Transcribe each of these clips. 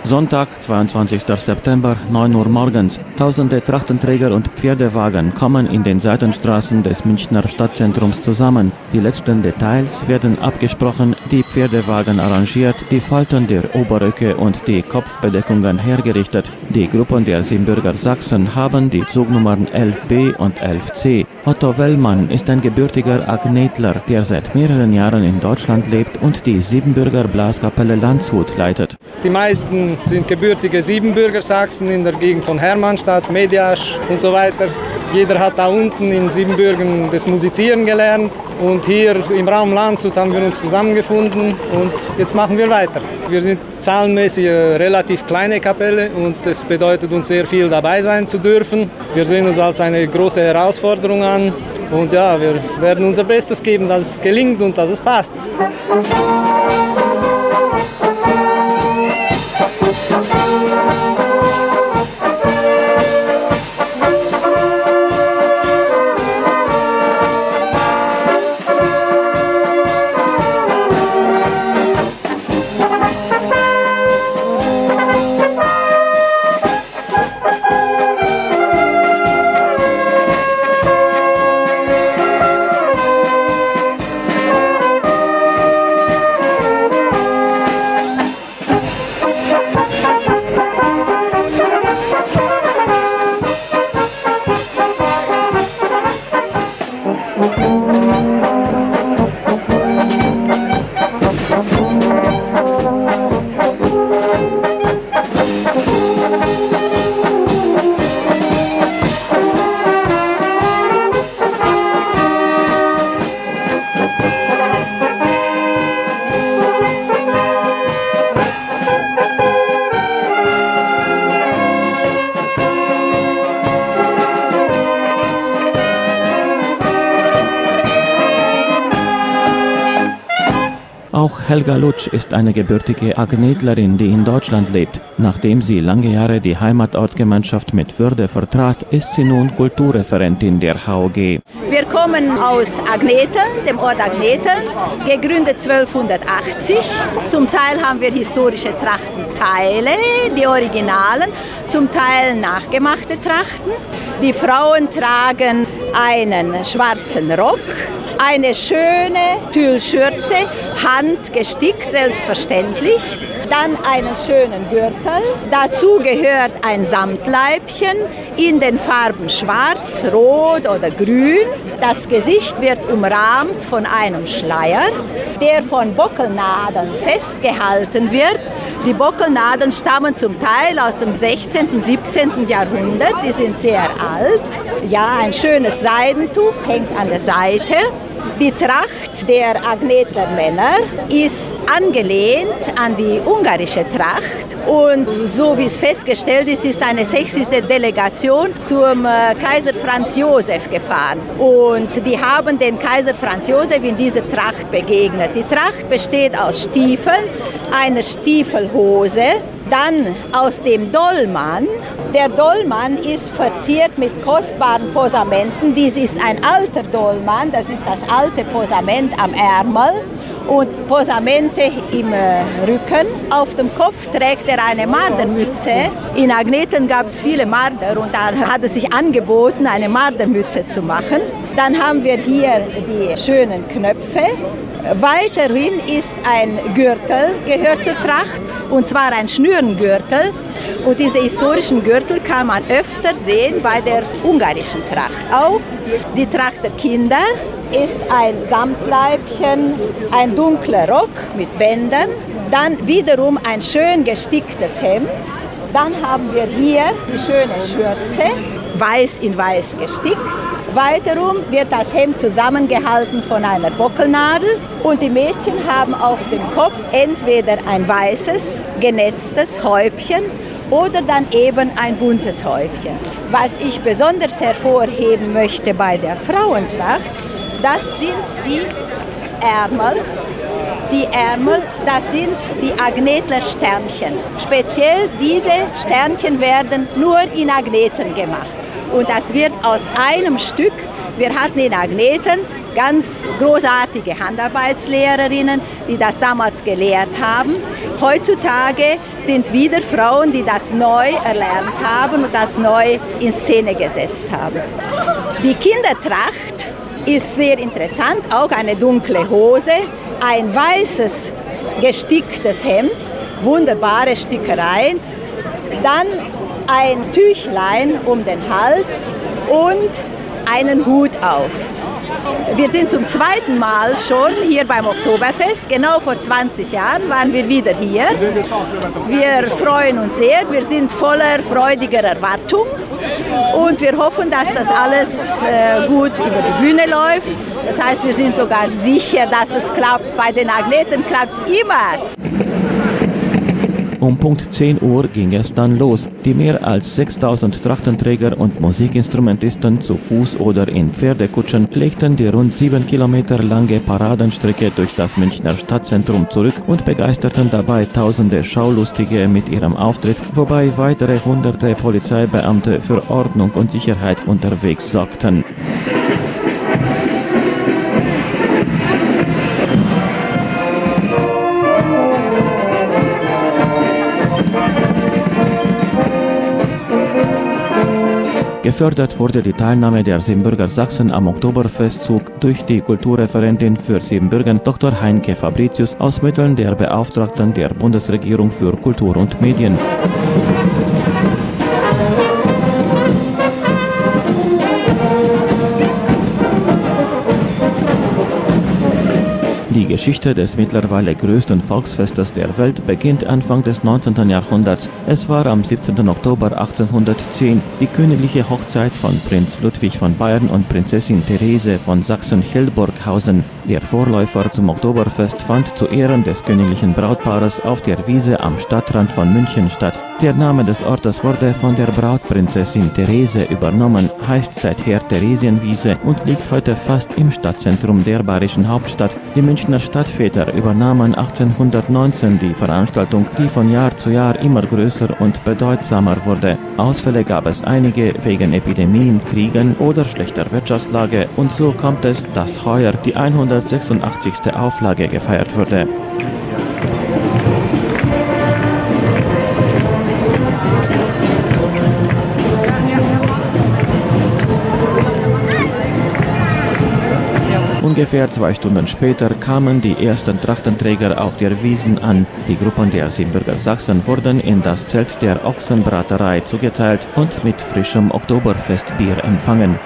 Sonntag, 22. September, 9 Uhr morgens. Tausende Trachtenträger und Pferdewagen kommen in den Seitenstraßen des Münchner Stadtzentrums zusammen. Die letzten Details werden abgesprochen, die Pferdewagen arrangiert, die Falten der Oberröcke und die Kopfbedeckungen hergerichtet. Die Gruppen der Siebenbürger Sachsen haben die Zugnummern 11b und 11c. Otto Wellmann ist ein gebürtiger Agnetler, der seit mehreren Jahren in Deutschland lebt und die Siebenbürger Blaskapelle Landshut leitet. Die meisten sind gebürtige Siebenbürger Sachsen in der Gegend von Hermannstadt, Mediasch und so weiter. Jeder hat da unten in Siebenbürgen das Musizieren gelernt und hier im Raum Landshut haben wir uns zusammengefunden und jetzt machen wir weiter. Wir sind zahlenmäßig eine relativ kleine Kapelle und das bedeutet uns sehr viel, dabei sein zu dürfen. Wir sehen uns als eine große Herausforderung an und ja, wir werden unser Bestes geben, dass es gelingt und dass es passt. Auch Helga Lutsch ist eine gebürtige Agnetlerin, die in Deutschland lebt. Nachdem sie lange Jahre die Heimatortgemeinschaft mit Würde vertrat, ist sie nun Kulturreferentin der HOG. Wir kommen aus Agneten, dem Ort Agneten, gegründet 1280. Zum Teil haben wir historische Trachtenteile, die Originalen, zum Teil nachgemachte Trachten. Die Frauen tragen einen schwarzen Rock, eine schöne Tüllschürze, handgestickt, selbstverständlich. Dann einen schönen Gürtel. Dazu gehört ein Samtleibchen in den Farben schwarz, rot oder grün. Das Gesicht wird umrahmt von einem Schleier, der von Bockelnadeln festgehalten wird. Die Bockelnadeln stammen zum Teil aus dem 16., 17. Jahrhundert, die sind sehr alt. Ja, ein schönes Seidentuch hängt an der Seite. Die Tracht der Agnetler Männer ist angelehnt an die ungarische Tracht und so wie es festgestellt ist, ist eine sächsische Delegation zum Kaiser Franz Josef gefahren und die haben den Kaiser Franz Josef in dieser Tracht begegnet. Die Tracht besteht aus Stiefeln, einer Stiefelhose, dann aus dem Dolman. Der Dolman ist verziert mit kostbaren Posamenten. Dies ist ein alter Dolman, das ist das alte Posament am Ärmel und Posamente im Rücken. Auf dem Kopf trägt er eine Mardermütze. In Agneten gab es viele Marder und da hat es sich angeboten, eine Mardermütze zu machen. Dann haben wir hier die schönen Knöpfe. Weiterhin ist ein Gürtel, gehört zur Tracht, und zwar ein Schnürengürtel. Und diese historischen Gürtel kann man öfter sehen bei der ungarischen Tracht. Auch die Tracht der Kinder ist ein Samtleibchen, ein dunkler Rock mit Bändern, dann wiederum ein schön gesticktes Hemd. Dann haben wir hier die schöne Schürze, weiß in weiß gestickt. Weiterum wird das Hemd zusammengehalten von einer Bockelnadel und die Mädchen haben auf dem Kopf entweder ein weißes, genetztes Häubchen oder dann eben ein buntes Häubchen. Was ich besonders hervorheben möchte bei der Frauentracht, das sind die Ärmel. Die Ärmel, das sind die Agnetler Sternchen. Speziell diese Sternchen werden nur in Agneten gemacht. Und das wird aus einem Stück, wir hatten in Agneten ganz großartige Handarbeitslehrerinnen, die das damals gelehrt haben. Heutzutage sind wieder Frauen, die das neu erlernt haben und das neu in Szene gesetzt haben. Die Kindertracht ist sehr interessant, auch eine dunkle Hose, ein weißes gesticktes Hemd, wunderbare Stickereien, dann ein Tüchlein um den Hals und einen Hut auf. Wir sind zum zweiten Mal schon hier beim Oktoberfest. Genau vor 20 Jahren waren wir wieder hier. Wir freuen uns sehr. Wir sind voller freudiger Erwartung. Und wir hoffen, dass das alles gut über die Bühne läuft. Das heißt, wir sind sogar sicher, dass es klappt. Bei den Agneten klappt es immer. Um Punkt 10 Uhr ging es dann los. Die mehr als 6000 Trachtenträger und Musikinstrumentisten zu Fuß oder in Pferdekutschen legten die rund 7 Kilometer lange Paradenstrecke durch das Münchner Stadtzentrum zurück und begeisterten dabei tausende Schaulustige mit ihrem Auftritt, wobei weitere hunderte Polizeibeamte für Ordnung und Sicherheit unterwegs sorgten. Gefördert wurde die Teilnahme der Siebenbürger Sachsen am Oktoberfestzug durch die Kulturreferentin für Siebenbürgen Dr. Heinke Fabricius aus Mitteln der Beauftragten der Bundesregierung für Kultur und Medien. Die Geschichte des mittlerweile größten Volksfestes der Welt beginnt Anfang des 19. Jahrhunderts. Es war am 17. Oktober 1810 die königliche Hochzeit von Prinz Ludwig von Bayern und Prinzessin Therese von Sachsen-Hildburghausen. Der Vorläufer zum Oktoberfest fand zu Ehren des königlichen Brautpaares auf der Wiese am Stadtrand von München statt. Der Name des Ortes wurde von der Brautprinzessin Therese übernommen, heißt seither Theresienwiese und liegt heute fast im Stadtzentrum der bayerischen Hauptstadt. Die Münchner Stadtväter übernahmen 1819 die Veranstaltung, die von Jahr zu Jahr immer größer und bedeutsamer wurde. Ausfälle gab es einige wegen Epidemien, Kriegen oder schlechter Wirtschaftslage und so kommt es, dass heuer die 186. Auflage gefeiert wurde. Ungefähr 2 Stunden später kamen die ersten Trachtenträger auf der Wiesn an. Die Gruppen der Siebenbürger Sachsen wurden in das Zelt der Ochsenbraterei zugeteilt und mit frischem Oktoberfestbier empfangen.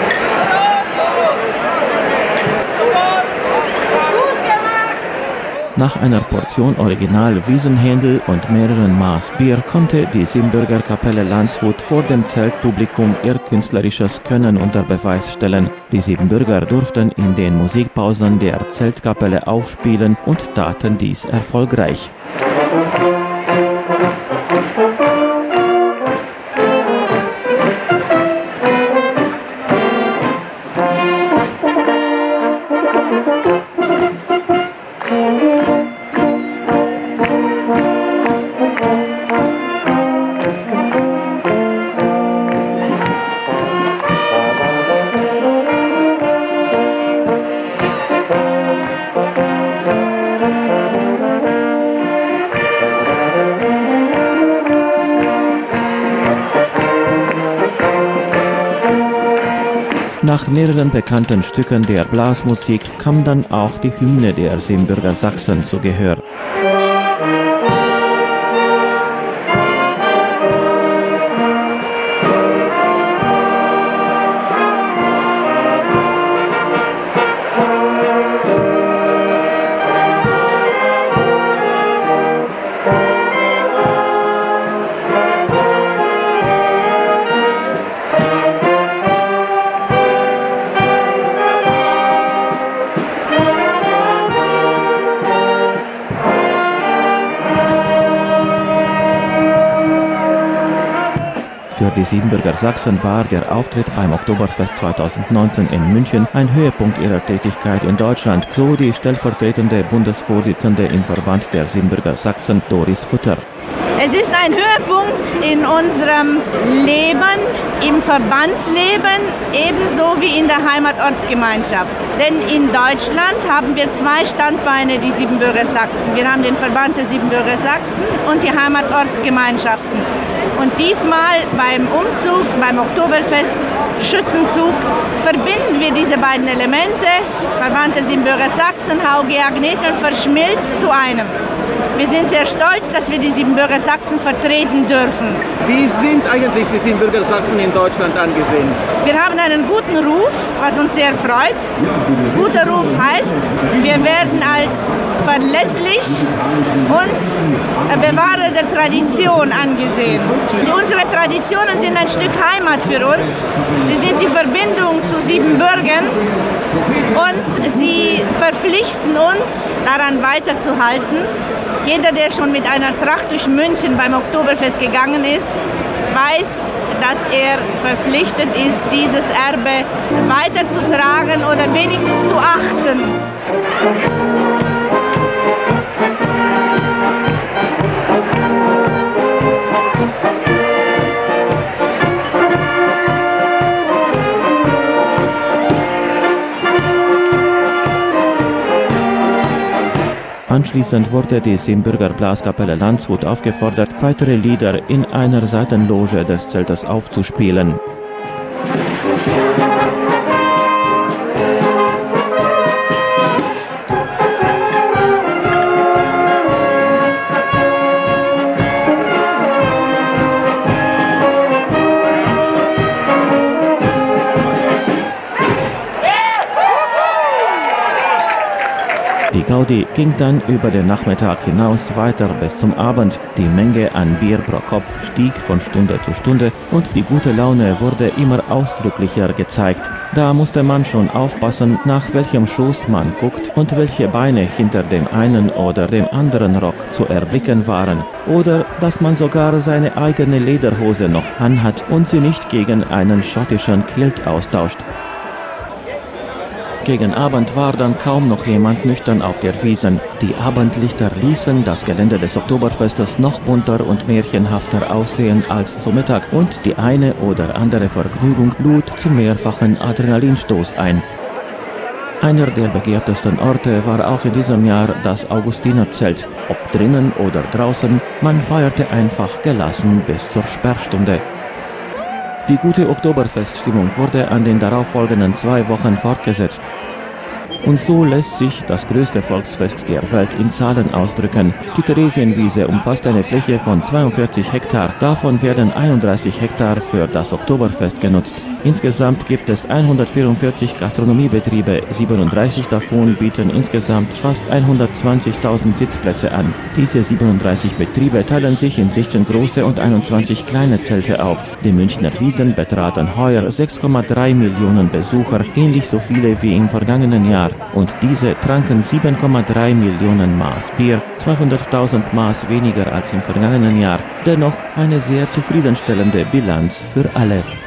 Nach einer Portion Original-Wiesenhändel und mehreren Maß Bier konnte die Siebenbürger Kapelle Landshut vor dem Zeltpublikum ihr künstlerisches Können unter Beweis stellen. Die Siebenbürger durften in den Musikpausen der Zeltkapelle aufspielen und taten dies erfolgreich. Nach mehreren bekannten Stücken der Blasmusik kam dann auch die Hymne der Siebenbürger Sachsen zu Gehör. Für die Siebenbürger Sachsen war der Auftritt beim Oktoberfest 2019 in München ein Höhepunkt ihrer Tätigkeit in Deutschland, so die stellvertretende Bundesvorsitzende im Verband der Siebenbürger Sachsen, Doris Hutter. Es ist ein Höhepunkt in unserem Leben, im Verbandsleben, ebenso wie in der Heimatortsgemeinschaft. Denn in Deutschland haben wir 2 Standbeine, die Siebenbürger Sachsen. Wir haben den Verband der Siebenbürger Sachsen und die Heimatortsgemeinschaften. Und diesmal beim Umzug, beim Oktoberfest, Schützenzug, verbinden wir diese beiden Elemente. Verband der Siebenbürger Sachsen, HOG Agnethelm, verschmilzt zu einem. Wir sind sehr stolz, dass wir die Siebenbürger Sachsen vertreten dürfen. Wie sind eigentlich die Siebenbürger Sachsen in Deutschland angesehen? Wir haben einen guten Ruf, was uns sehr freut. Guter Ruf heißt, wir werden als verlässlich und Bewahrer der Tradition angesehen. Unsere Traditionen sind ein Stück Heimat für uns. Sie sind die Verbindung zu Siebenbürgen und sie verpflichten uns, daran weiterzuhalten. Jeder, der schon mit einer Tracht durch München beim Oktoberfest gegangen ist, weiß, dass er verpflichtet ist, dieses Erbe weiterzutragen oder wenigstens zu achten. Anschließend wurde die Siebenbürger Blaskapelle Landshut aufgefordert, weitere Lieder in einer Seitenloge des Zeltes aufzuspielen. Die Gaudi ging dann über den Nachmittag hinaus weiter bis zum Abend. Die Menge an Bier pro Kopf stieg von Stunde zu Stunde und die gute Laune wurde immer ausdrücklicher gezeigt. Da musste man schon aufpassen, nach welchem Schoß man guckt und welche Beine hinter dem einen oder dem anderen Rock zu erblicken waren. Oder dass man sogar seine eigene Lederhose noch anhat und sie nicht gegen einen schottischen Kilt austauscht. Gegen Abend war dann kaum noch jemand nüchtern auf der Wiesn. Die Abendlichter ließen das Gelände des Oktoberfestes noch bunter und märchenhafter aussehen als zu Mittag und die eine oder andere Vergnügung lud zum mehrfachen Adrenalinstoß ein. Einer der begehrtesten Orte war auch in diesem Jahr das Augustinerzelt. Ob drinnen oder draußen, man feierte einfach gelassen bis zur Sperrstunde. Die gute Oktoberfeststimmung wurde an den darauffolgenden 2 Wochen fortgesetzt. Und so lässt sich das größte Volksfest der Welt in Zahlen ausdrücken. Die Theresienwiese umfasst eine Fläche von 42 Hektar. Davon werden 31 Hektar für das Oktoberfest genutzt. Insgesamt gibt es 144 Gastronomiebetriebe. 37 davon bieten insgesamt fast 120.000 Sitzplätze an. Diese 37 Betriebe teilen sich in 16 große und 21 kleine Zelte auf. Die Münchner Wiesn betraten heuer 6,3 Millionen Besucher, ähnlich so viele wie im vergangenen Jahr. Und diese tranken 7,3 Millionen Maß Bier, 200.000 Maß weniger als im vergangenen Jahr. Dennoch eine sehr zufriedenstellende Bilanz für alle.